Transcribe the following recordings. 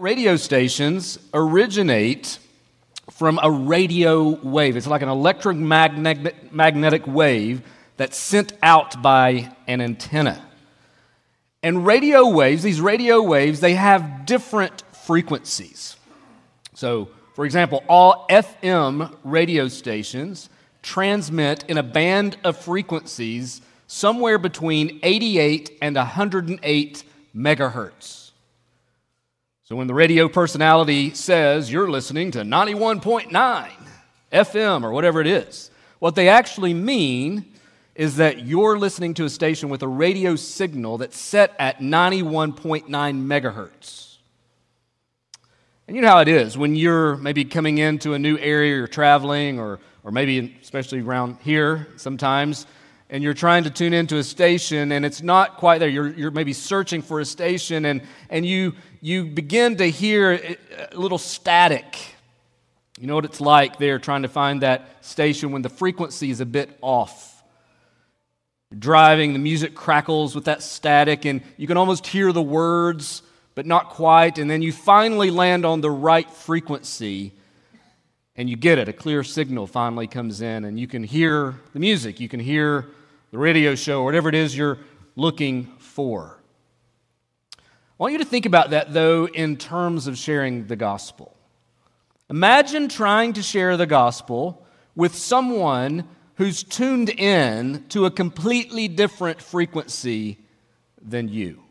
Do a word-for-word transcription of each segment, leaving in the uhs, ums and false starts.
radio stations originate from a radio wave. It's like an electromagnetic magnetic wave that's sent out by an antenna. And radio waves, these radio waves, they have different frequencies. So, for example, all F M radio stations transmit in a band of frequencies somewhere between eighty-eight and one hundred eight megahertz. So when the radio personality says you're listening to ninety-one point nine F M or whatever it is, what they actually mean is that you're listening to a station with a radio signal that's set at ninety-one point nine megahertz. And you know how it is when you're maybe coming into a new area, you're traveling, or or maybe especially around here sometimes, and you're trying to tune into a station and it's not quite there. You're you're maybe searching for a station and and you you begin to hear a little static. You know what it's like there trying to find that station when the frequency is a bit off. You're driving, the music crackles with that static, and you can almost hear the words, but not quite, and then you finally land on the right frequency, and you get it. A clear signal finally comes in, and you can hear the music, you can hear the radio show, whatever it is you're looking for. I want you to think about that, though, in terms of sharing the gospel. Imagine trying to share the gospel with someone who's tuned in to a completely different frequency than you.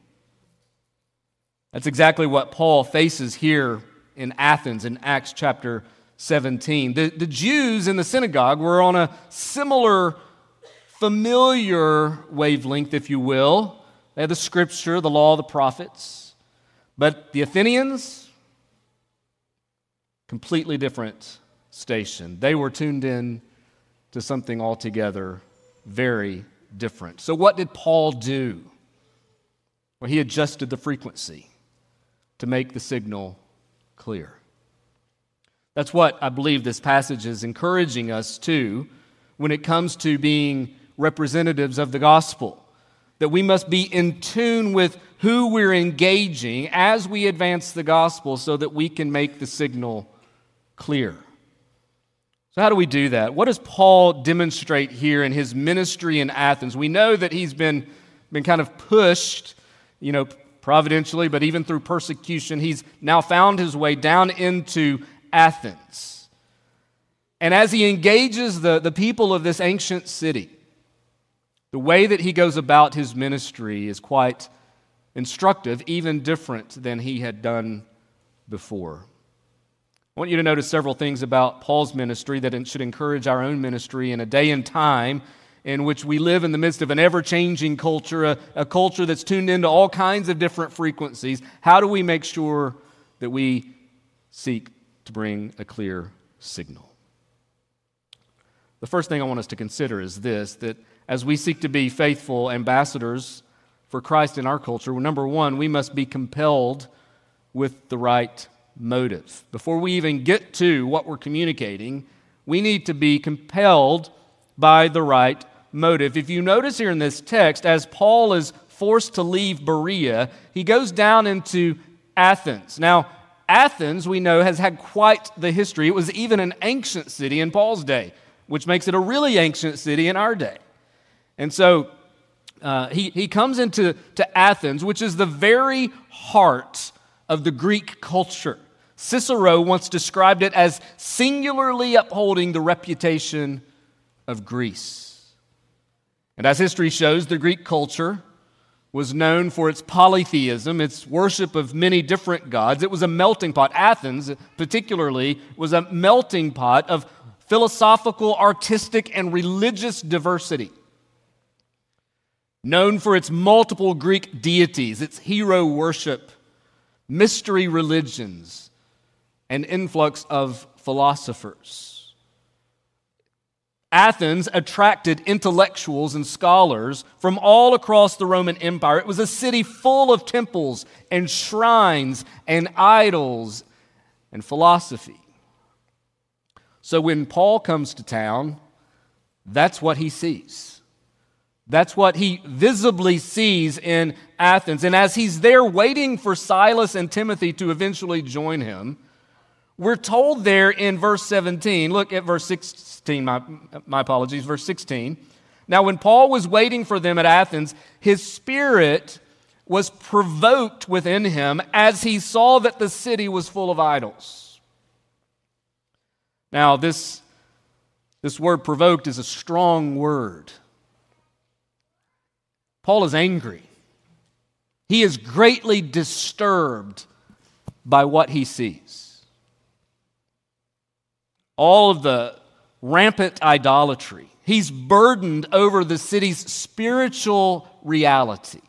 That's exactly what Paul faces here in Athens in Acts chapter seventeen. The, the Jews in the synagogue were on a similar, familiar wavelength, if you will. They had the scripture, the law, the prophets. But the Athenians, completely different station. They were tuned in to something altogether very different. So what did Paul do? Well, he adjusted the frequency to make the signal clear. That's what I believe this passage is encouraging us to when it comes to being representatives of the gospel. That we must be in tune with who we're engaging as we advance the gospel so that we can make the signal clear. So how do we do that? What does Paul demonstrate here in his ministry in Athens? We know that he's been, been kind of pushed, you know, providentially, but even through persecution, he's now found his way down into Athens. And as he engages the, the people of this ancient city, the way that he goes about his ministry is quite instructive, even different than he had done before. I want you to notice several things about Paul's ministry that should encourage our own ministry in a day and time in which we live in the midst of an ever-changing culture, a, a culture that's tuned into all kinds of different frequencies. How do we make sure that we seek to bring a clear signal? The first thing I want us to consider is this, that as we seek to be faithful ambassadors for Christ in our culture, well, number one, we must be compelled with the right motive. Before we even get to what we're communicating, we need to be compelled by the right motive. If you notice here in this text, as Paul is forced to leave Berea, he goes down into Athens. Now, Athens, we know, has had quite the history. It was even an ancient city in Paul's day, which makes it a really ancient city in our day. And so uh, he, he comes into to Athens, which is the very heart of the Greek culture. Cicero once described it as singularly upholding the reputation of Greece. And as history shows, the Greek culture was known for its polytheism, its worship of many different gods. It was a melting pot. Athens, particularly, was a melting pot of philosophical, artistic, and religious diversity. Known for its multiple Greek deities, its hero worship, mystery religions, and influx of philosophers. Athens attracted intellectuals and scholars from all across the Roman Empire. It was a city full of temples and shrines and idols and philosophy. So when Paul comes to town, that's what he sees. That's what he visibly sees in Athens. And as he's there waiting for Silas and Timothy to eventually join him, we're told there in verse seventeen, look at verse sixteen, my, my apologies, verse sixteen. Now, when Paul was waiting for them at Athens, his spirit was provoked within him as he saw that the city was full of idols. Now, this, this word provoked is a strong word. Paul is angry. He is greatly disturbed by what he sees. All of the rampant idolatry. He's burdened over the city's spiritual reality.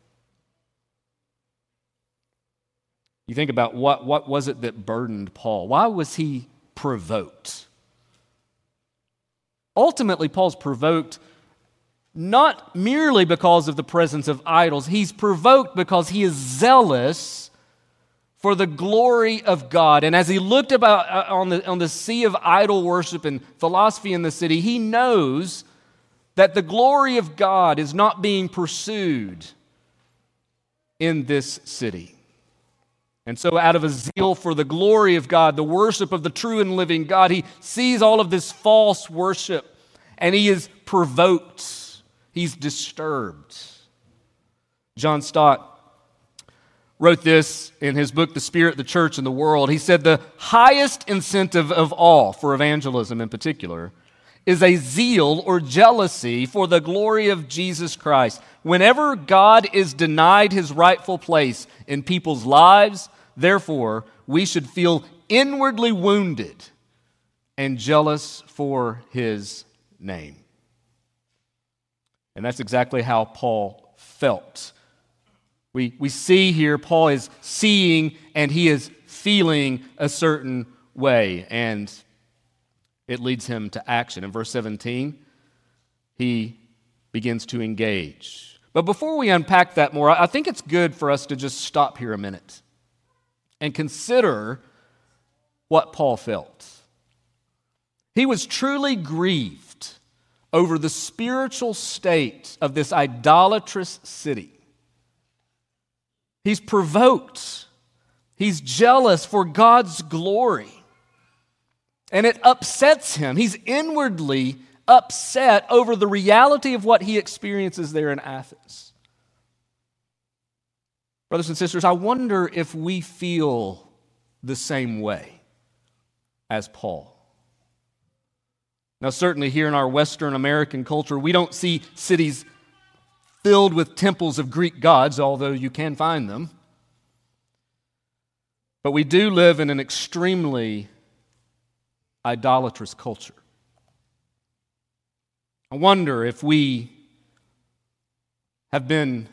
You think about what, what was it that burdened Paul? Why was he provoked? Ultimately, Paul's provoked not merely because of the presence of idols. He's provoked because he is zealous for the glory of God. And as he looked about uh, on the, on the sea of idol worship and philosophy in the city, he knows that the glory of God is not being pursued in this city. And so out of a zeal for the glory of God, the worship of the true and living God, he sees all of this false worship and he is provoked. He's disturbed. John Stott wrote this in his book, The Spirit, the Church, and the World. He said, the highest incentive of all, for evangelism in particular, is a zeal or jealousy for the glory of Jesus Christ. Whenever God is denied his rightful place in people's lives, therefore, we should feel inwardly wounded and jealous for his name. And that's exactly how Paul felt. We, we see here Paul is seeing and he is feeling a certain way, and it leads him to action. In verse seventeen, he begins to engage. But before we unpack that more, I think it's good for us to just stop here a minute and consider what Paul felt. He was truly grieved over the spiritual state of this idolatrous city. He's provoked. He's jealous for God's glory. And it upsets him. He's inwardly upset over the reality of what he experiences there in Athens. Brothers and sisters, I wonder if we feel the same way as Paul. Now, certainly here in our Western American culture, we don't see cities filled with temples of Greek gods, although you can find them. But we do live in an extremely idolatrous culture. I wonder if we have been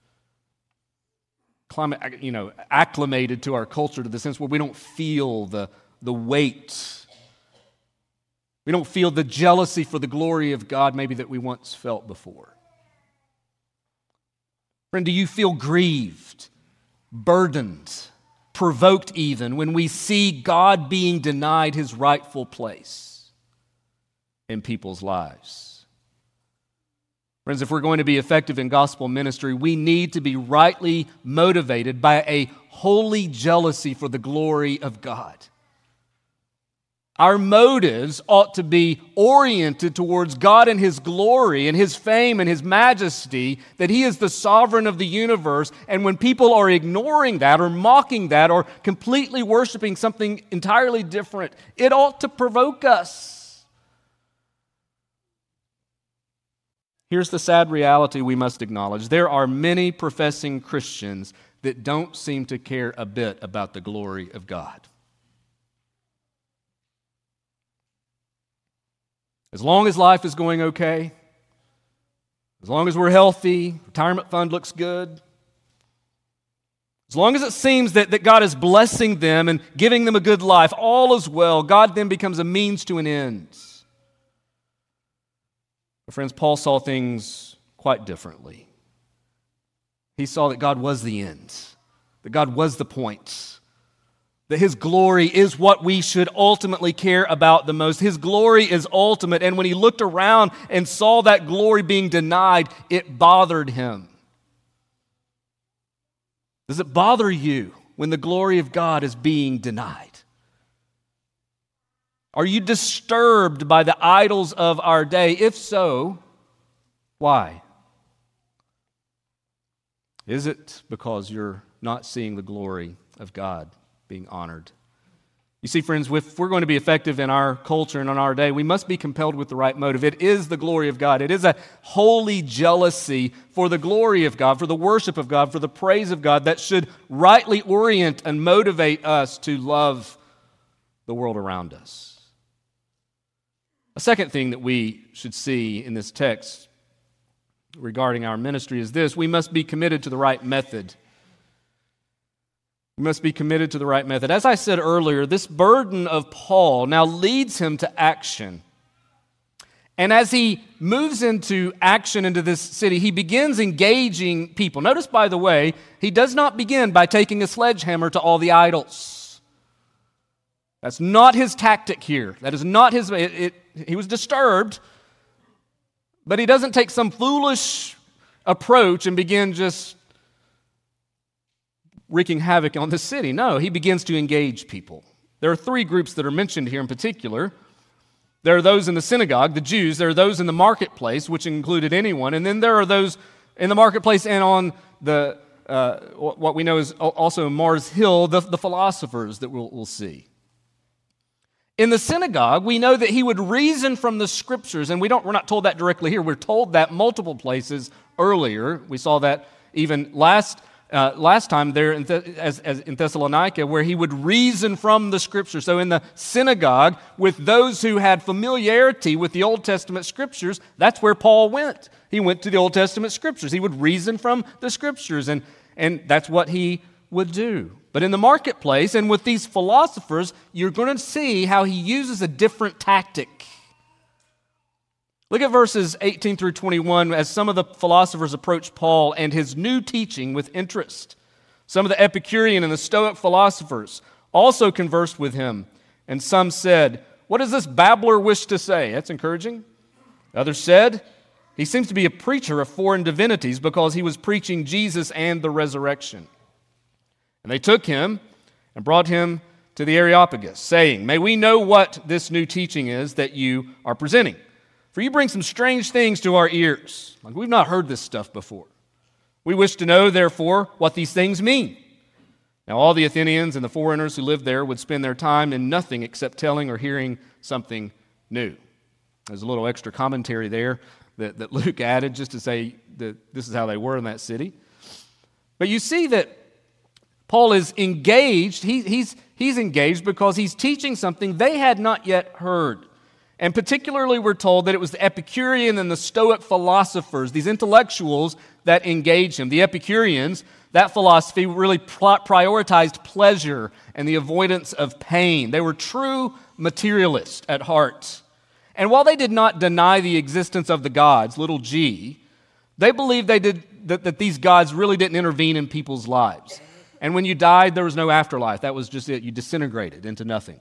you know, acclimated to our culture to the sense where we don't feel the, the weight. We don't feel the jealousy for the glory of God maybe that we once felt before. Friend, do you feel grieved, burdened, provoked even when we see God being denied his rightful place in people's lives? Friends, if we're going to be effective in gospel ministry, we need to be rightly motivated by a holy jealousy for the glory of God. Our motives ought to be oriented towards God and his glory and his fame and his majesty, that he is the sovereign of the universe. And when people are ignoring that or mocking that or completely worshiping something entirely different, it ought to provoke us. Here's the sad reality we must acknowledge. There are many professing Christians that don't seem to care a bit about the glory of God. As long as life is going okay, as long as we're healthy, retirement fund looks good, as long as it seems that, that God is blessing them and giving them a good life, all is well. God then becomes a means to an end. But friends, Paul saw things quite differently. He saw that God was the end, that God was the point, that His glory is what we should ultimately care about the most. His glory is ultimate, and when He looked around and saw that glory being denied, it bothered Him. Does it bother you when the glory of God is being denied? Are you disturbed by the idols of our day? If so, why? Is it because you're not seeing the glory of God being honored? You see, friends, if we're going to be effective in our culture and in our day, we must be compelled with the right motive. It is the glory of God. It is a holy jealousy for the glory of God, for the worship of God, for the praise of God that should rightly orient and motivate us to love the world around us. A second thing that we should see in this text regarding our ministry is this: we must be committed to the right method. We must be committed to the right method. As I said earlier, this burden of Paul now leads him to action. And as he moves into action into this city, he begins engaging people. Notice, by the way, he does not begin by taking a sledgehammer to all the idols. That's not his tactic here. That is not his... It, it, he was disturbed, but he doesn't take some foolish approach and begin just wreaking havoc on the city. No, he begins to engage people. There are three groups that are mentioned here in particular. There are those in the synagogue, the Jews. There are those in the marketplace, which included anyone. And then there are those in the marketplace and on the uh, what we know is also Mars Hill, the, the philosophers that we'll, we'll see. In the synagogue, we know that he would reason from the Scriptures, and we don't, we're not told that directly here. We're told that multiple places earlier. We saw that even last uh, last time there in, Th- as, as in Thessalonica, where he would reason from the Scriptures. So in the synagogue, with those who had familiarity with the Old Testament Scriptures, that's where Paul went. He went to the Old Testament Scriptures. He would reason from the Scriptures, and, and that's what he would do. But in the marketplace and with these philosophers, you're going to see how he uses a different tactic. Look at verses eighteen through twenty-one as some of the philosophers approach Paul and his new teaching with interest. Some of the Epicurean and the Stoic philosophers also conversed with him, and some said, "What does this babbler wish to say?" That's encouraging. Others said, "He seems to be a preacher of foreign divinities because he was preaching Jesus and the resurrection." And they took him and brought him to the Areopagus, saying, "May we know what this new teaching is that you are presenting? For you bring some strange things to our ears. Like, we've not heard this stuff before. We wish to know, therefore, what these things mean." Now all the Athenians and the foreigners who lived there would spend their time in nothing except telling or hearing something new. There's a little extra commentary there that, that Luke added just to say that this is how they were in that city. But you see that Paul is engaged. He, he's, he's engaged because he's teaching something they had not yet heard. And particularly we're told that it was the Epicurean and the Stoic philosophers, these intellectuals, that engaged him. The Epicureans, that philosophy really prioritized pleasure and the avoidance of pain. They were true materialists at heart. And while they did not deny the existence of the gods, little g, they believed they did, that, that these gods really didn't intervene in people's lives. And when you died, there was no afterlife. That was just it. You disintegrated into nothing.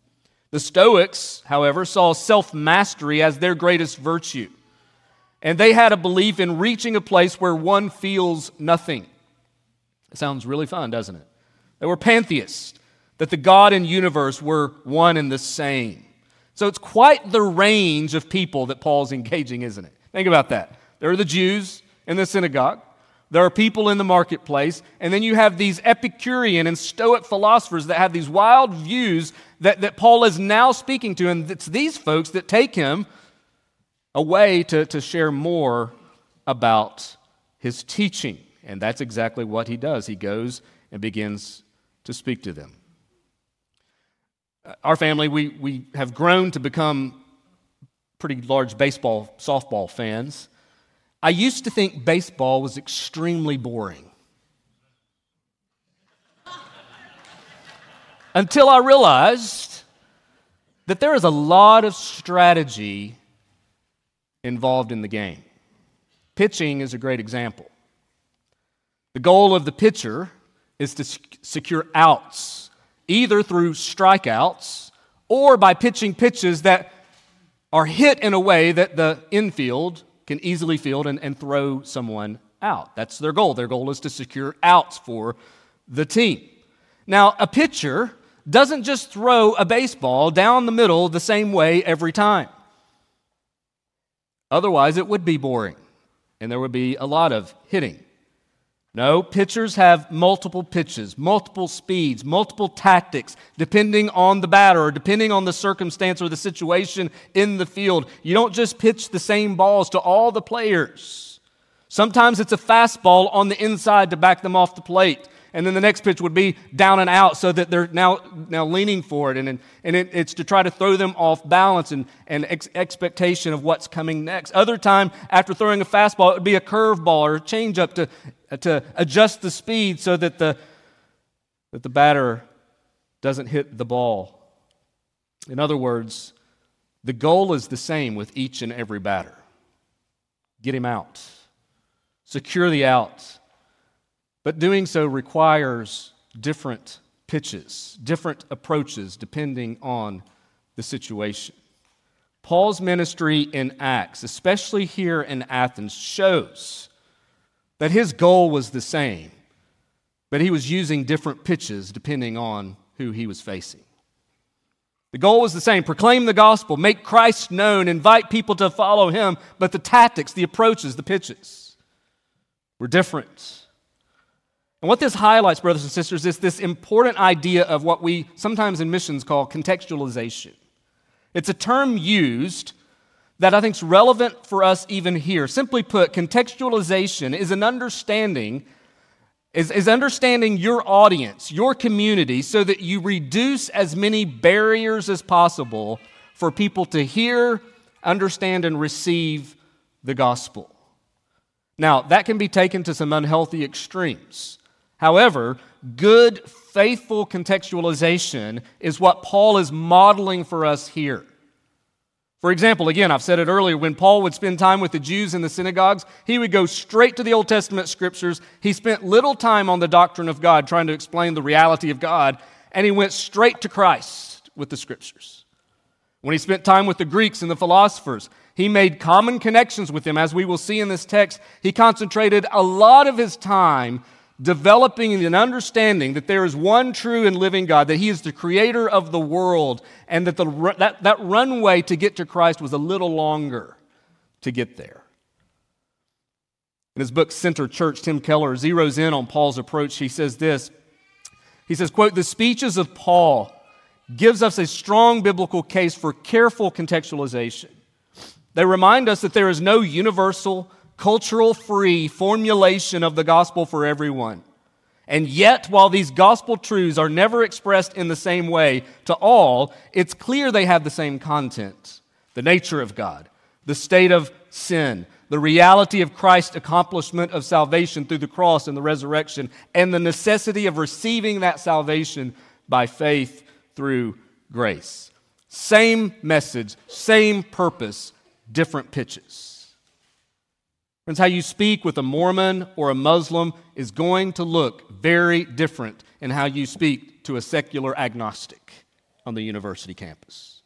The Stoics, however, saw self-mastery as their greatest virtue. And they had a belief in reaching a place where one feels nothing. It sounds really fun, doesn't it? They were pantheists, that the God and universe were one and the same. So it's quite the range of people that Paul's engaging, isn't it? Think about that. There are the Jews in the synagogue. There are people in the marketplace, and then you have these Epicurean and Stoic philosophers that have these wild views that, that Paul is now speaking to, and it's these folks that take him away to, to share more about his teaching. And that's exactly what he does. He goes and begins to speak to them. Our family, we, we have grown to become pretty large baseball, softball fans. I used to think baseball was extremely boring. Until I realized that there is a lot of strategy involved in the game. Pitching is a great example. The goal of the pitcher is to secure outs either through strikeouts or by pitching pitches that are hit in a way that the infield can easily field and, and throw someone out. That's their goal. Their goal is to secure outs for the team. Now, a pitcher doesn't just throw a baseball down the middle the same way every time. Otherwise, it would be boring, and there would be a lot of hitting. No, pitchers have multiple pitches, multiple speeds, multiple tactics, depending on the batter or depending on the circumstance or the situation in the field. You don't just pitch the same balls to all the players. Sometimes it's a fastball on the inside to back them off the plate. And then the next pitch would be down and out so that they're now, now leaning for it. And, and it, it's to try to throw them off balance and, and ex- expectation of what's coming next. Other time, after throwing a fastball, it would be a curveball or a changeup to, to adjust the speed so that the, that the batter doesn't hit the ball. In other words, the goal is the same with each and every batter. Get him out. Secure the out. But doing so requires different pitches, different approaches depending on the situation. Paul's ministry in Acts, especially here in Athens, shows that his goal was the same, but he was using different pitches depending on who he was facing. The goal was the same: proclaim the gospel, make Christ known, invite people to follow him, but the tactics, the approaches, the pitches were different. And what this highlights, brothers and sisters, is this important idea of what we sometimes in missions call contextualization. It's a term used that I think is relevant for us even here. Simply put, contextualization is an understanding, is, is understanding your audience, your community, so that you reduce as many barriers as possible for people to hear, understand, and receive the gospel. Now, that can be taken to some unhealthy extremes. However, good, faithful contextualization is what Paul is modeling for us here. For example, again, I've said it earlier, when Paul would spend time with the Jews in the synagogues, he would go straight to the Old Testament scriptures. He spent little time on the doctrine of God, trying to explain the reality of God, and he went straight to Christ with the scriptures. When he spent time with the Greeks and the philosophers, he made common connections with them. As we will see in this text, he concentrated a lot of his time developing an understanding that there is one true and living God, that he is the creator of the world, and that the, that, that runway to get to Christ was a little longer to get there. In his book, Center Church, Tim Keller zeroes in on Paul's approach. He says this, he says, quote, "The speeches of Paul gives us a strong biblical case for careful contextualization. They remind us that there is no universal, cultural-free formulation of the gospel for everyone. And yet, while these gospel truths are never expressed in the same way to all, it's clear they have the same content: the nature of God, the state of sin, the reality of Christ's accomplishment of salvation through the cross and the resurrection, and the necessity of receiving that salvation by faith through grace." Same message, same purpose, different pitches. Friends, how you speak with a Mormon or a Muslim is going to look very different than how you speak to a secular agnostic on the university campus.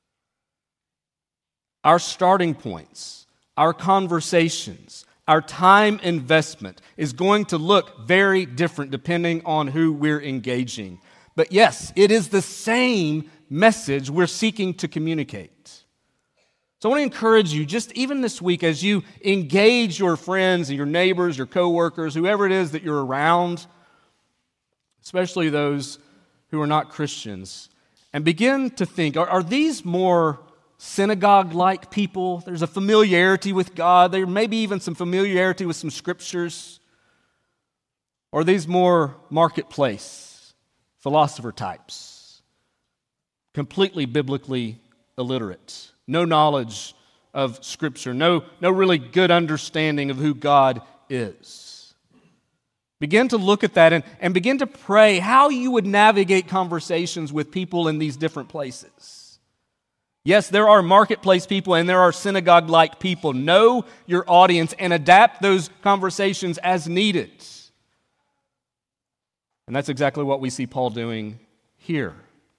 Our starting points, our conversations, our time investment is going to look very different depending on who we're engaging. But yes, it is the same message we're seeking to communicate. So I want to encourage you, just even this week, as you engage your friends and your neighbors, your coworkers, whoever it is that you're around, especially those who are not Christians, and begin to think, are, are these more synagogue-like people? There's a familiarity with God. There may be even some familiarity with some scriptures. Or are these more marketplace, philosopher types, completely biblically illiterate? No knowledge of Scripture, no, no really good understanding of who God is. Begin to look at that and, and begin to pray how you would navigate conversations with people in these different places. Yes, there are marketplace people and there are synagogue-like people. Know your audience and adapt those conversations as needed. And that's exactly what we see Paul doing here.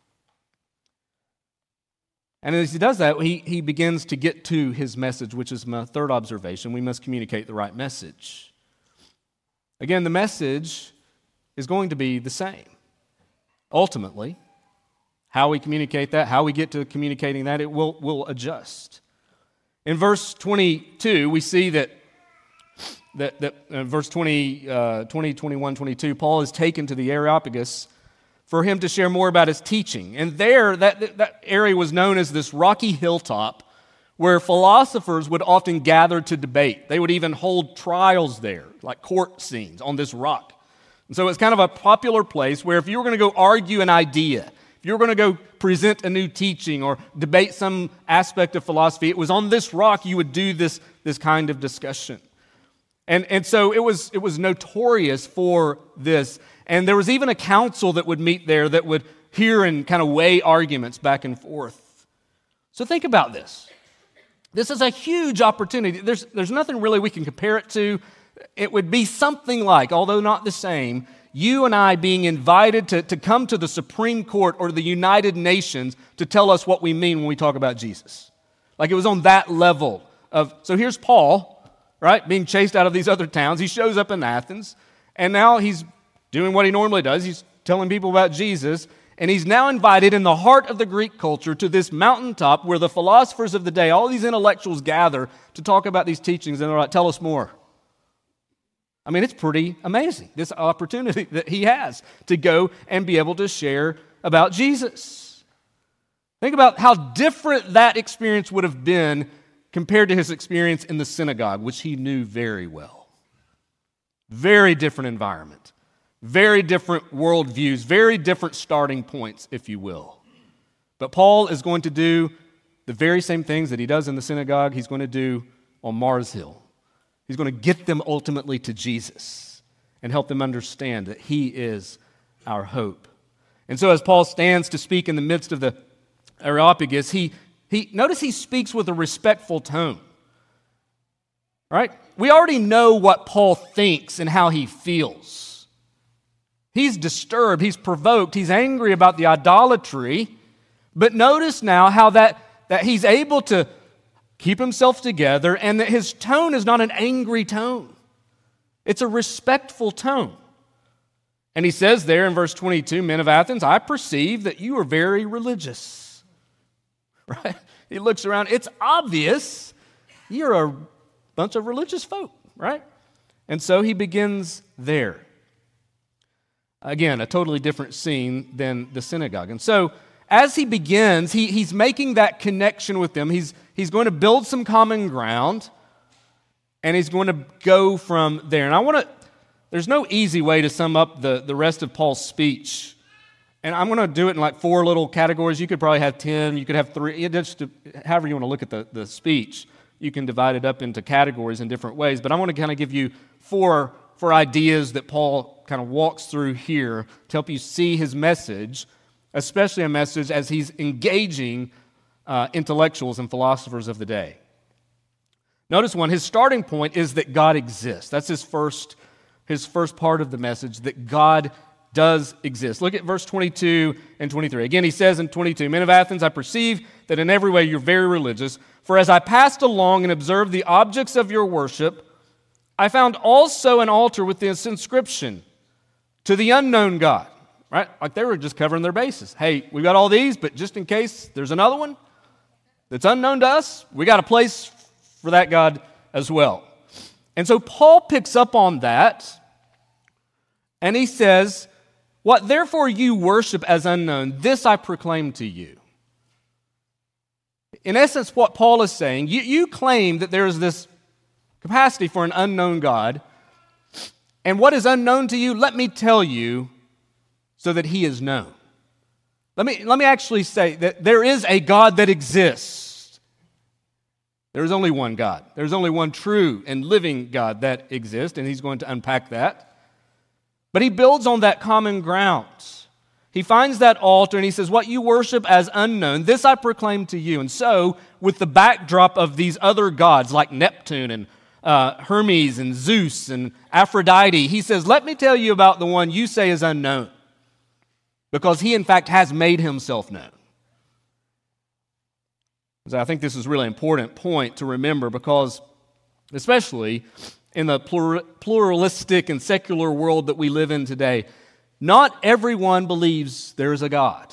And as he does that, he, he begins to get to his message, which is my third observation. We must communicate the right message. Again, the message is going to be the same. Ultimately, how we communicate that, how we get to communicating that, it will, will adjust. In verse twenty-two, we see that, that, that uh, verse twenty, uh, twenty, twenty-one, twenty-two, Paul is taken to the Areopagus for him to share more about his teaching. And there, that, that area was known as this rocky hilltop where philosophers would often gather to debate. They would even hold trials there, like court scenes on this rock. And so it's kind of a popular place where if you were going to go argue an idea, if you were going to go present a new teaching or debate some aspect of philosophy, it was on this rock you would do this, this kind of discussion. And, and so it was, it was notorious for this. And there was even a council that would meet there that would hear and kind of weigh arguments back and forth. So think about this. This is a huge opportunity. There's, there's nothing really we can compare it to. It would be something like, although not the same, you and I being invited to, to come to the Supreme Court or the United Nations to tell us what we mean when we talk about Jesus. Like it was on that level of, so here's Paul, right, being chased out of these other towns. He shows up in Athens, and now he's doing what he normally does. He's telling people about Jesus, and he's now invited in the heart of the Greek culture to this mountaintop where the philosophers of the day, all these intellectuals gather to talk about these teachings, and they're like, tell us more. I mean, it's pretty amazing, this opportunity that he has to go and be able to share about Jesus. Think about how different that experience would have been compared to his experience in the synagogue, which he knew very well. Very different environment. Very different worldviews, very different starting points, if you will. But Paul is going to do the very same things that he does in the synagogue, he's going to do on Mars Hill. He's going to get them ultimately to Jesus and help them understand that he is our hope. And so as Paul stands to speak in the midst of the Areopagus, he, he notice he speaks with a respectful tone. Right? We already know what Paul thinks and how he feels. He's disturbed, he's provoked, he's angry about the idolatry. But notice now how that, that he's able to keep himself together and that his tone is not an angry tone. It's a respectful tone. And he says there in verse twenty-two, men of Athens, I perceive that you are very religious. Right? He looks around, it's obvious you're a bunch of religious folk, right? And so he begins there. Again, a totally different scene than the synagogue. And so as he begins, he, he's making that connection with them. He's, he's going to build some common ground, and he's going to go from there. And I want to, there's no easy way to sum up the, the rest of Paul's speech. And I'm going to do it in like four little categories. You could probably have ten, you could have three, it just, however you want to look at the, the speech. You can divide it up into categories in different ways. But I want to kind of give you four, four ideas that Paul kind of walks through here to help you see his message, especially a message as he's engaging uh, intellectuals and philosophers of the day. Notice one, his starting point is that God exists. That's his first, his first part of the message, that God does exist. Look at verse twenty-two and twenty-three. Again, he says in twenty-two, men of Athens, I perceive that in every way you're very religious, for as I passed along and observed the objects of your worship, I found also an altar with this inscription, to the unknown God, right? Like they were just covering their bases. Hey, we got all these, but just in case there's another one that's unknown to us, we got a place for that God as well. And so Paul picks up on that, and he says, what therefore you worship as unknown, this I proclaim to you. In essence, what Paul is saying, you, you claim that there is this capacity for an unknown God, and what is unknown to you, let me tell you so that he is known. Let me, let me actually say that there is a God that exists. There is only one God. There's only one true and living God that exists, and he's going to unpack that. But he builds on that common ground. He finds that altar and he says, what you worship as unknown, this I proclaim to you. And so, with the backdrop of these other gods like Neptune and uh, Hermes and Zeus and Aphrodite, he says, let me tell you about the one you say is unknown. because he, in fact, has made himself known. So I think this is a really important point to remember because, especially in the pluralistic and secular world that we live in today, not everyone believes there is a God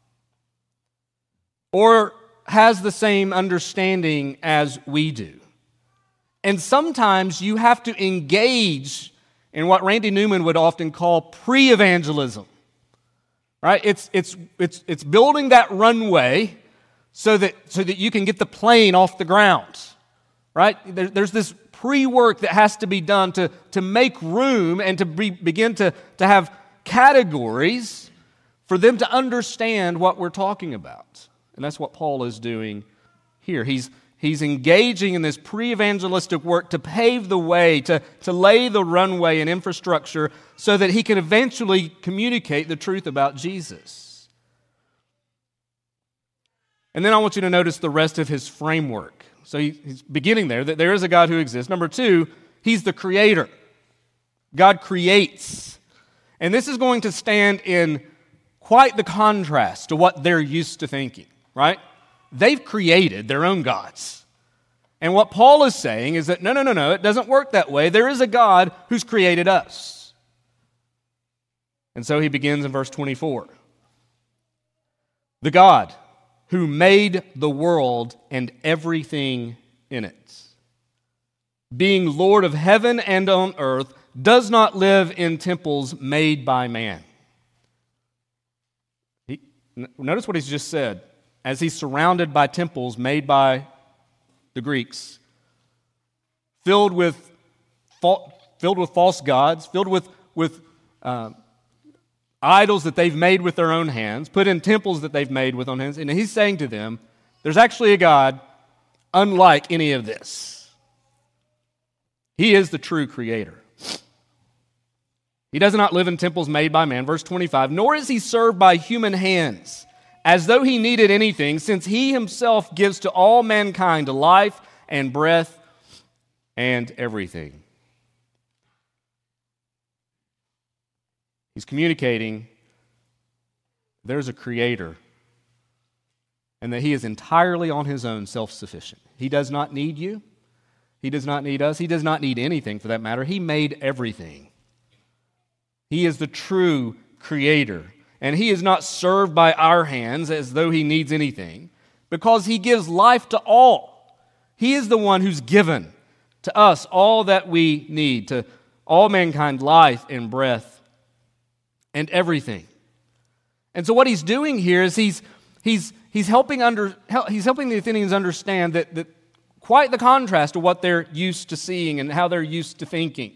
or has the same understanding as we do. And sometimes you have to engage in what Randy Newman would often call pre-evangelism. Right? It's it's it's it's building that runway so that so that you can get the plane off the ground. Right? There, there's this pre-work that has to be done to, to make room and to be, begin to, to have categories for them to understand what we're talking about. And that's what Paul is doing here. He's He's engaging in this pre-evangelistic work to pave the way, to, to lay the runway and infrastructure so that he can eventually communicate the truth about Jesus. And then I want you to notice the rest of his framework. So he, he's beginning there, that there is a God who exists. Number two, he's the creator. God creates. And this is going to stand in quite the contrast to what they're used to thinking, right? They've created their own gods. And what Paul is saying is that no, no, no, no, it doesn't work that way. There is a God who's created us. And so he begins in verse twenty-four. The God who made the world and everything in it, being Lord of heaven and on earth, does not live in temples made by man. He, notice what he's just said. As he's surrounded by temples made by the Greeks, filled with filled with false gods, filled with, with uh, idols that they've made with their own hands, put in temples that they've made with their own hands. And he's saying to them, there's actually a God unlike any of this. He is the true creator. He does not live in temples made by man. Verse twenty-five, nor is he served by human hands, as though he needed anything, since he himself gives to all mankind life and breath and everything. He's communicating there's a creator and that he is entirely on his own self-sufficient. He does not need you. He does not need us. He does not need anything for that matter. He made everything. He is the true creator. And he is not served by our hands as though he needs anything, because he gives life to all. He is the one who's given to us all that we need, to all mankind life and breath and everything. And so what he's doing here is he's he's he's helping under he's helping the Athenians understand that, that quite the contrast to what they're used to seeing and how they're used to thinking.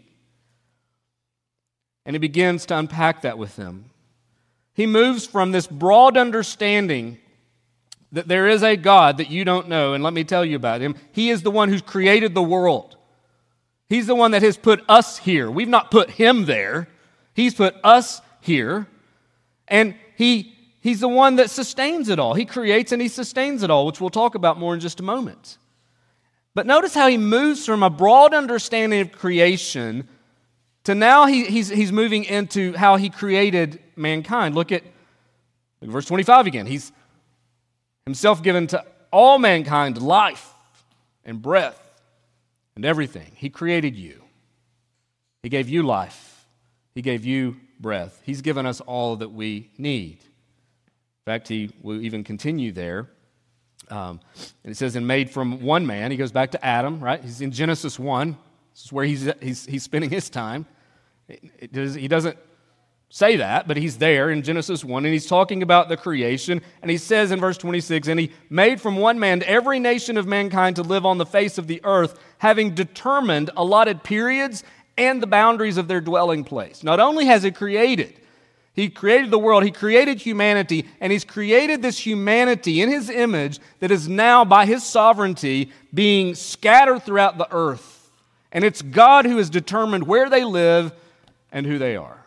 And he begins to unpack that with them. He moves from this broad understanding that there is a God that you don't know, and let me tell you about him. He is the one who's created the world. He's the one that has put us here. We've not put him there. He's put us here. And he, he's the one that sustains it all. He creates and he sustains it all, which we'll talk about more in just a moment. But notice how he moves from a broad understanding of creation to now he, he's, he's moving into how he created mankind. Look at, look at verse twenty-five again. He's himself given to all mankind life and breath and everything. He created you. He gave you life. He gave you breath. He's given us all that we need. In fact, he will even continue there. Um, and it says, and made from one man. He goes back to Adam, right? He's in Genesis one. This is where he's, he's, he's spending his time. It, it does, he doesn't say that, but he's there in Genesis one, and he's talking about the creation, and he says in verse twenty-six, and he made from one man every nation of mankind to live on the face of the earth, having determined allotted periods and the boundaries of their dwelling place. Not only has he created, he created the world, he created humanity, and he's created this humanity in his image that is now, by his sovereignty, being scattered throughout the earth. And it's God who has determined where they live and who they are.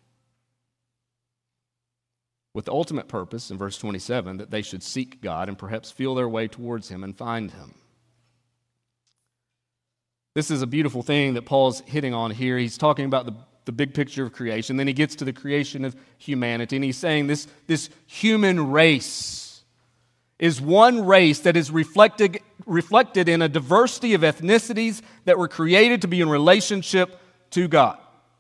With the ultimate purpose, in verse twenty-seven, that they should seek God and perhaps feel their way towards him and find him. This is a beautiful thing that Paul's hitting on here. He's talking about the, the big picture of creation. Then he gets to the creation of humanity, and he's saying this, this human race is one race that is reflected, reflected in a diversity of ethnicities that were created to be in relationship to God.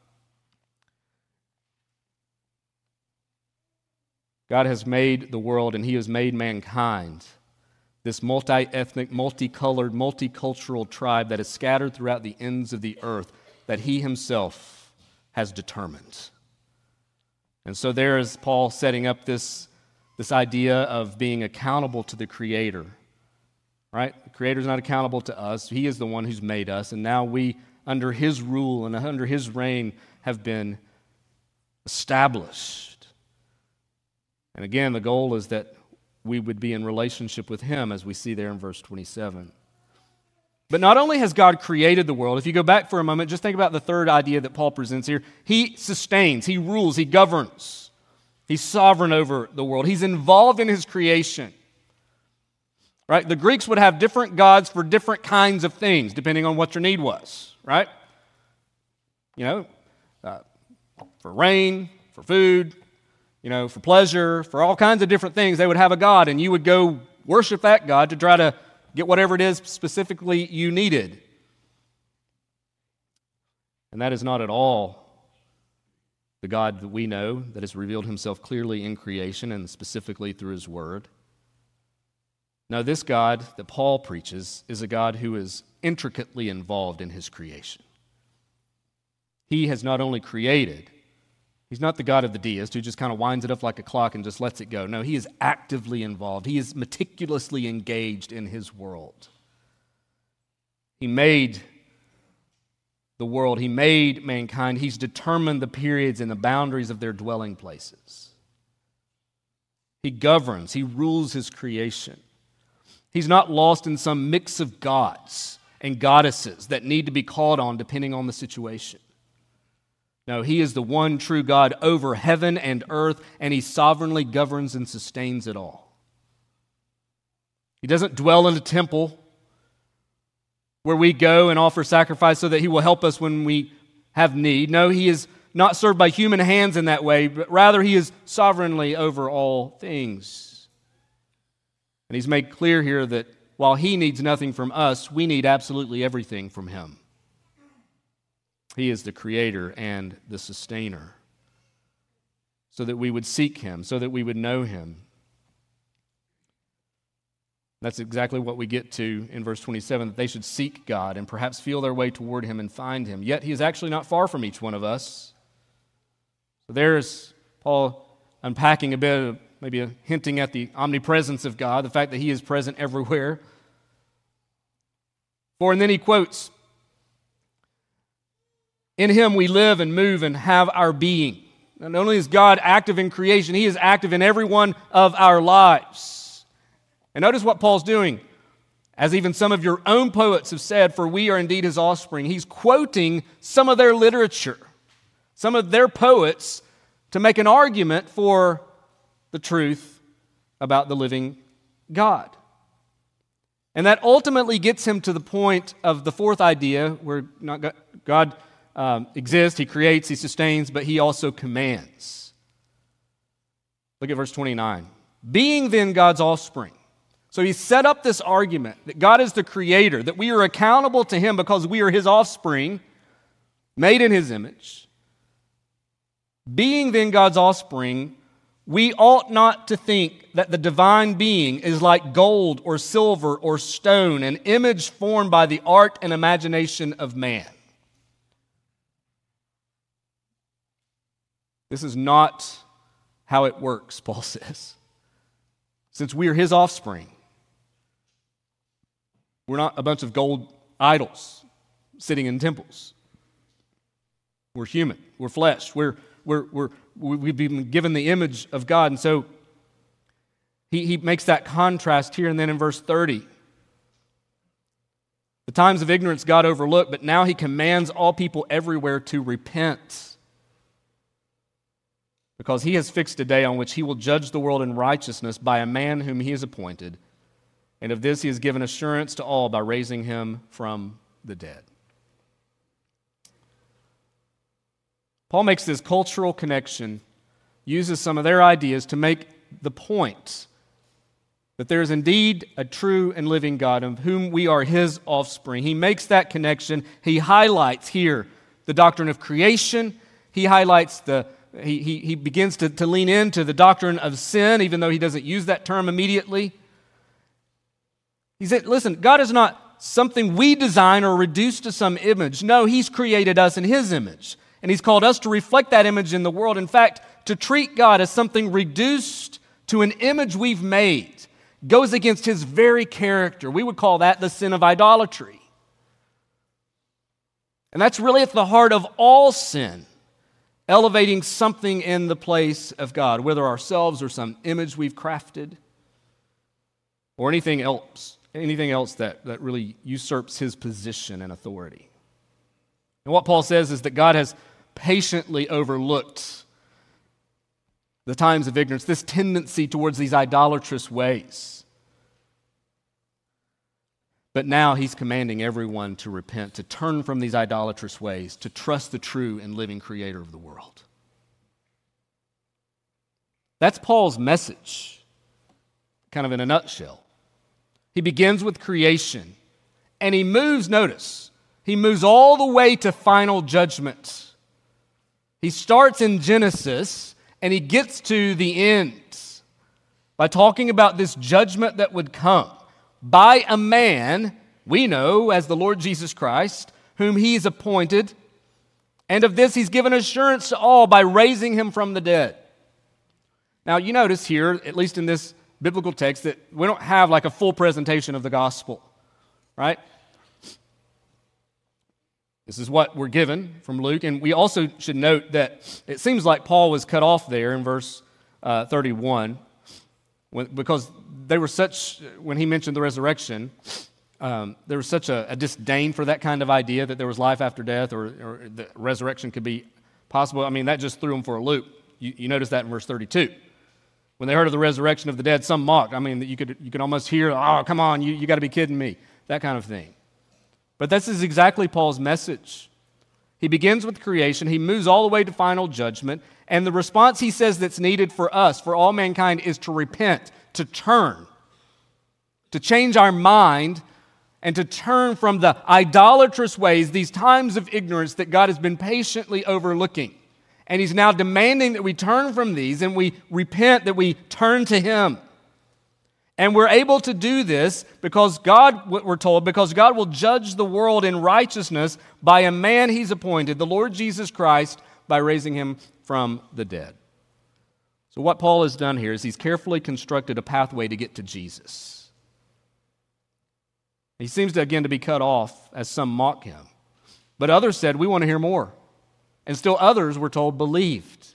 God has made the world, and he has made mankind this multi-ethnic, multicolored, multicultural tribe that is scattered throughout the ends of the earth that he himself has determined. And so there is Paul setting up this, this idea of being accountable to the Creator. Right? The Creator is not accountable to us. He is the one who's made us, and now we, under his rule and under his reign, have been established. And again, the goal is that we would be in relationship with him, as we see there in verse twenty-seven. But not only has God created the world, if you go back for a moment, just think about the third idea that Paul presents here. He sustains, he rules, he governs. He's sovereign over the world. He's involved in his creation. Right? The Greeks would have different gods for different kinds of things, depending on what your need was. Right? You know, uh, for rain, for food, you know, for pleasure, for all kinds of different things, they would have a god, and you would go worship that god to try to get whatever it is specifically you needed. And that is not at all the God that we know, that has revealed himself clearly in creation and specifically through his word. Now, this God that Paul preaches is a God who is intricately involved in his creation. He has not only created, he's not the God of the deist who just kind of winds it up like a clock and just lets it go. No, he is actively involved. He is meticulously engaged in his world. He made the world. He made mankind. He's determined the periods and the boundaries of their dwelling places. He governs. He rules his creation. He's not lost in some mix of gods and goddesses that need to be called on depending on the situation. No, he is the one true God over heaven and earth, and he sovereignly governs and sustains it all. He doesn't dwell in a temple where we go and offer sacrifice so that he will help us when we have need. No, he is not served by human hands in that way, but rather he is sovereignly over all things. And he's made clear here that while he needs nothing from us, we need absolutely everything from him. He is the creator and the sustainer, so that we would seek him, so that we would know him. That's exactly what we get to in verse twenty-seven, that they should seek God and perhaps feel their way toward him and find him. Yet he is actually not far from each one of us. So there's Paul unpacking a bit, of, maybe a, hinting at the omnipresence of God, the fact that he is present everywhere. For, and then he quotes, "In him we live and move and have our being." Not only is God active in creation, he is active in every one of our lives. And notice what Paul's doing. As even some of your own poets have said, "For we are indeed his offspring." He's quoting some of their literature, some of their poets, to make an argument for the truth about the living God. And that ultimately gets him to the point of the fourth idea, where not God, God um, exists, he creates, he sustains, but he also commands. Look at verse twenty-nine. "Being then God's offspring." So he set up this argument that God is the creator, that we are accountable to him because we are his offspring, made in his image. Being then God's offspring, we ought not to think that the divine being is like gold or silver or stone, an image formed by the art and imagination of man. This is not how it works, Paul says. Since we are his offspring, we're not a bunch of gold idols sitting in temples. We're human. We're flesh. We're, we're, we're, we've been given the image of God. And so he, he makes that contrast here. And then in verse thirty, the times of ignorance God overlooked, but now he commands all people everywhere to repent, because he has fixed a day on which he will judge the world in righteousness by a man whom he has appointed. And of this he has given assurance to all by raising him from the dead. Paul makes this cultural connection, uses some of their ideas to make the point that there is indeed a true and living God of whom we are his offspring. He makes that connection. He highlights here the doctrine of creation. He highlights the, he, he, he begins to, to lean into the doctrine of sin, even though he doesn't use that term immediately. He said, listen, God is not something we design or reduce to some image. No, he's created us in his image. And he's called us to reflect that image in the world. In fact, to treat God as something reduced to an image we've made goes against his very character. We would call that the sin of idolatry. And that's really at the heart of all sin, elevating something in the place of God, whether ourselves or some image we've crafted or anything else, anything else that, that really usurps his position and authority. And what Paul says is that God has patiently overlooked the times of ignorance, this tendency towards these idolatrous ways. But now he's commanding everyone to repent, to turn from these idolatrous ways, to trust the true and living creator of the world. That's Paul's message, kind of in a nutshell. He begins with creation, and he moves, notice, he moves all the way to final judgment. He starts in Genesis, and he gets to the end by talking about this judgment that would come by a man we know as the Lord Jesus Christ, whom he's appointed, and of this he's given assurance to all by raising him from the dead. Now, you notice here, at least in this biblical text, that we don't have like a full presentation of the gospel, right? This is what we're given from Luke, and we also should note that it seems like Paul was cut off there in verse uh, thirty-one, when, because they were such, when he mentioned the resurrection, um, there was such a, a disdain for that kind of idea that there was life after death or, or the resurrection could be possible. I mean, that just threw them for a loop. You, you notice that in verse thirty-two. When they heard of the resurrection of the dead, some mocked. I mean, you could you could almost hear, oh, come on, you, you got to be kidding me, that kind of thing. But this is exactly Paul's message. He begins with creation. He moves all the way to final judgment. And the response he says that's needed for us, for all mankind, is to repent, to turn, to change our mind, and to turn from the idolatrous ways, these times of ignorance that God has been patiently overlooking. And he's now demanding that we turn from these and we repent, that we turn to him. And we're able to do this because God, we're told, because God will judge the world in righteousness by a man he's appointed, the Lord Jesus Christ, by raising him from the dead. So what Paul has done here is he's carefully constructed a pathway to get to Jesus. He seems to, again, to be cut off as some mock him. But others said, we want to hear more. And still others, we're told, believed.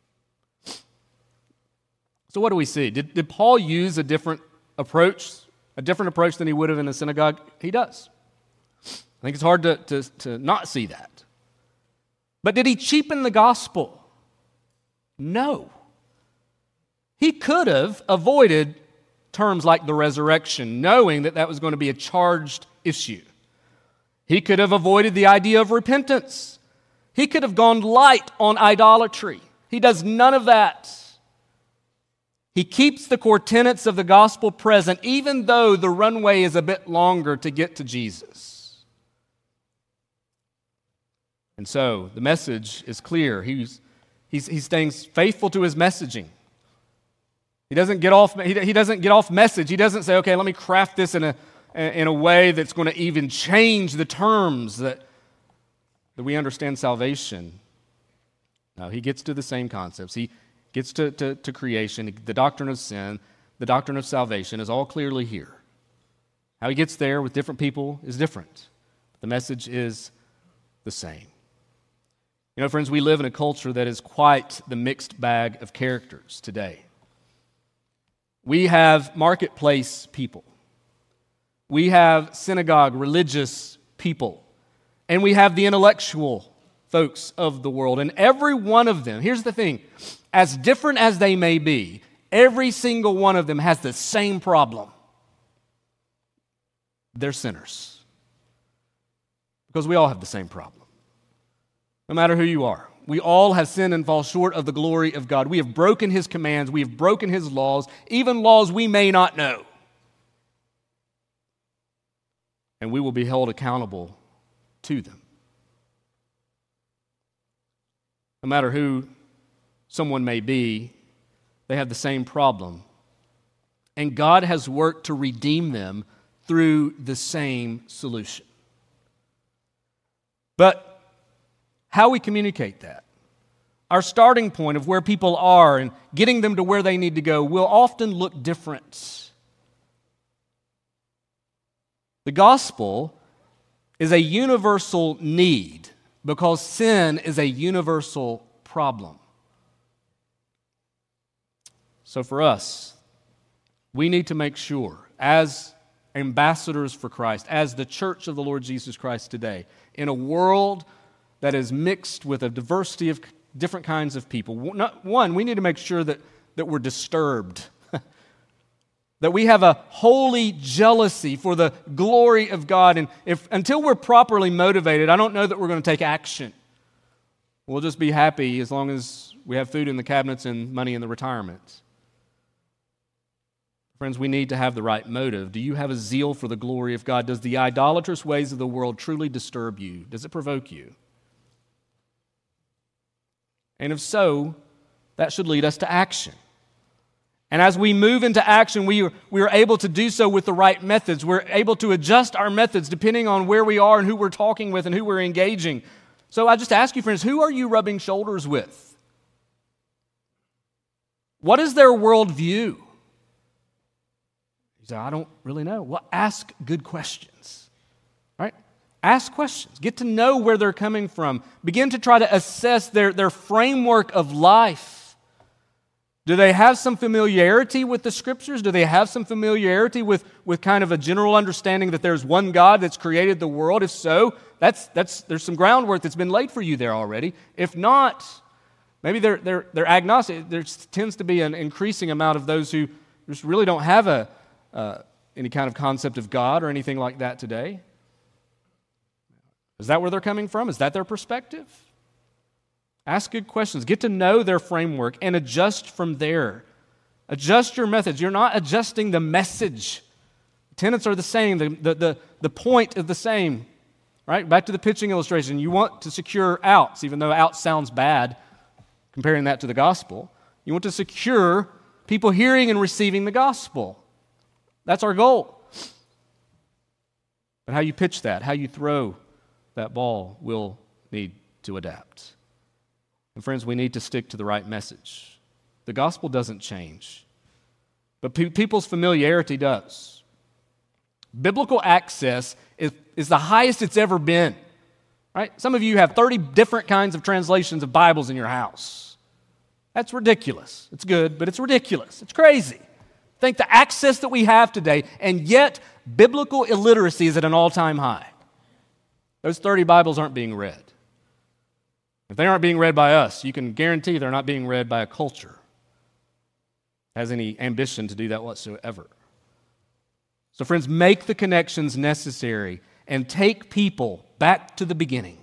So what do we see? Did, did Paul use a different approach, a different approach than he would have in the synagogue? He does. I think it's hard to, to, to not see that. But did he cheapen the gospel? No. He could have avoided terms like the resurrection, knowing that that was going to be a charged issue. He could have avoided the idea of repentance. He could have gone light on idolatry. He does none of that. He keeps the core tenets of the gospel present, even though the runway is a bit longer to get to Jesus. And so the message is clear. He's, he's, he's staying faithful to his messaging. He doesn't get off, he, he doesn't get off message. He doesn't say, okay, let me craft this in a, in a way that's going to even change the terms that, that we understand salvation. No, he gets to the same concepts. He gets to, to, to creation, the doctrine of sin, the doctrine of salvation is all clearly here. How he gets there with different people is different. The message is the same. You know, friends, we live in a culture that is quite the mixed bag of characters today. We have marketplace people. We have synagogue religious people. And we have the intellectual folks of the world. And every one of them, here's the thing, as different as they may be, every single one of them has the same problem. They're sinners. Because we all have the same problem. No matter who you are. We all have sinned and fall short of the glory of God. We have broken His commands. We have broken His laws, even laws we may not know. And we will be held accountable to them. No matter who someone may be, they have the same problem. And God has worked to redeem them through the same solution. But how we communicate that, our starting point of where people are and getting them to where they need to go will often look different. The gospel is a universal need because sin is a universal problem. So for us, we need to make sure, as ambassadors for Christ, as the church of the Lord Jesus Christ today, in a world that is mixed with a diversity of different kinds of people, one, we need to make sure that, that we're disturbed, that we have a holy jealousy for the glory of God. And if until we're properly motivated, I don't know that we're going to take action. We'll just be happy as long as we have food in the cabinets and money in the retirement. Friends, we need to have the right motive. Do you have a zeal for the glory of God? Does the idolatrous ways of the world truly disturb you? Does it provoke you? And if so, that should lead us to action. And as we move into action, we are, we are able to do so with the right methods. We're able to adjust our methods depending on where we are and who we're talking with and who we're engaging. So I just ask you, friends, who are you rubbing shoulders with? What is their worldview? You say, I don't really know. Well, ask good questions, right? Ask questions. Get to know where they're coming from. Begin to try to assess their, their framework of life. Do they have some familiarity with the Scriptures? Do they have some familiarity with, with kind of a general understanding that there's one God that's created the world? If so, that's, that's, there's some groundwork that's been laid for you there already. If not, maybe they're, they're, they're agnostic. There tends to be an increasing amount of those who just really don't have a Uh, any kind of concept of God or anything like that today? Is that where they're coming from? Is that their perspective? Ask good questions. Get to know their framework and adjust from there. Adjust your methods. You're not adjusting the message. Tenets are the same. The, the, the, the point is the same. Right? Back to the pitching illustration. You want to secure outs, even though out sounds bad, comparing that to the gospel. You want to secure people hearing and receiving the gospel. That's our goal. But how you pitch that, how you throw that ball will need to adapt. And friends, we need to stick to the right message. The gospel doesn't change, but pe- people's familiarity does. Biblical access is, is the highest it's ever been. Right? Some of you have thirty different kinds of translations of Bibles in your house. That's ridiculous. It's good, but it's ridiculous. It's crazy. Think the access that we have today, and yet biblical illiteracy is at an all-time high. Those thirty Bibles aren't being read. If they aren't being read by us, you can guarantee they're not being read by a culture that has any ambition to do that whatsoever. So friends, make the connections necessary and take people back to the beginning.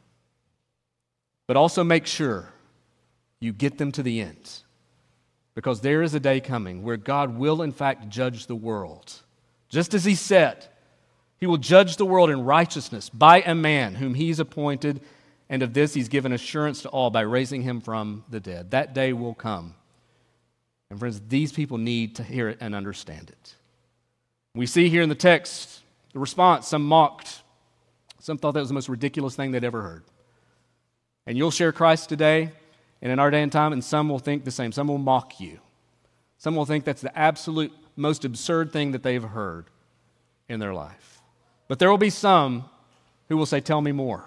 But also make sure you get them to the end. Because there is a day coming where God will in fact judge the world. Just as He said, He will judge the world in righteousness by a man whom He's appointed, and of this He's given assurance to all by raising Him from the dead. That day will come. And friends, these people need to hear it and understand it. We see here in the text the response. Some mocked. Some thought that was the most ridiculous thing they'd ever heard. And you'll share Christ today, and in our day and time, and some will think the same. Some will mock you. Some will think that's the absolute most absurd thing that they've heard in their life. But there will be some who will say, tell me more.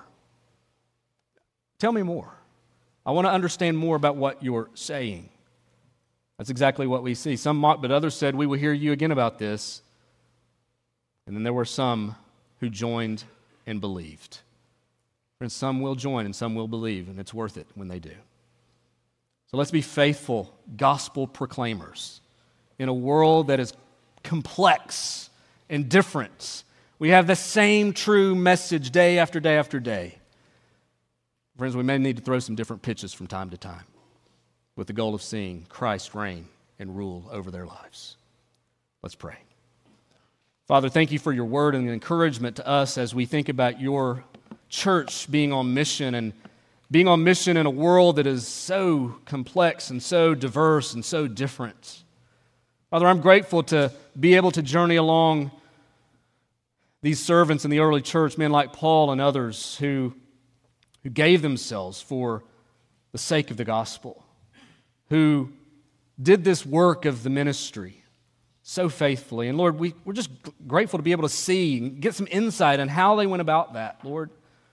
Tell me more. I want to understand more about what you're saying. That's exactly what we see. Some mocked, but others said, we will hear you again about this. And then there were some who joined and believed. And some will join and some will believe, and it's worth it when they do. So let's be faithful gospel proclaimers in a world that is complex and different. We have the same true message day after day after day. Friends, we may need to throw some different pitches from time to time with the goal of seeing Christ reign and rule over their lives. Let's pray. Father, thank you for your word and the encouragement to us as we think about your church being on mission and being on mission in a world that is so complex and so diverse and so different. Father, I'm grateful to be able to journey along these servants in the early church, men like Paul and others who, who gave themselves for the sake of the gospel, who did this work of the ministry so faithfully. And Lord, we, we're just grateful to be able to see and get some insight on how they went about that, Lord.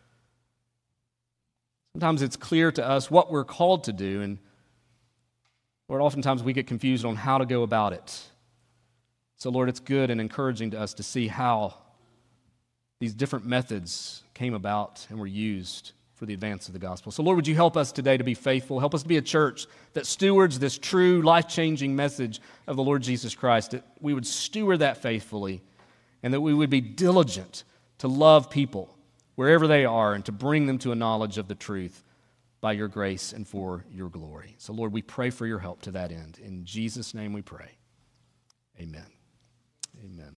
Sometimes it's clear to us what we're called to do, and Lord, oftentimes we get confused on how to go about it. So Lord, it's good and encouraging to us to see how these different methods came about and were used for the advance of the gospel. So Lord, would you help us today to be faithful? Help us to be a church that stewards this true, life-changing message of the Lord Jesus Christ, that we would steward that faithfully, and that we would be diligent to love people wherever they are and to bring them to a knowledge of the truth by your grace and for your glory. So Lord, we pray for your help to that end. In Jesus' name we pray. Amen. Amen.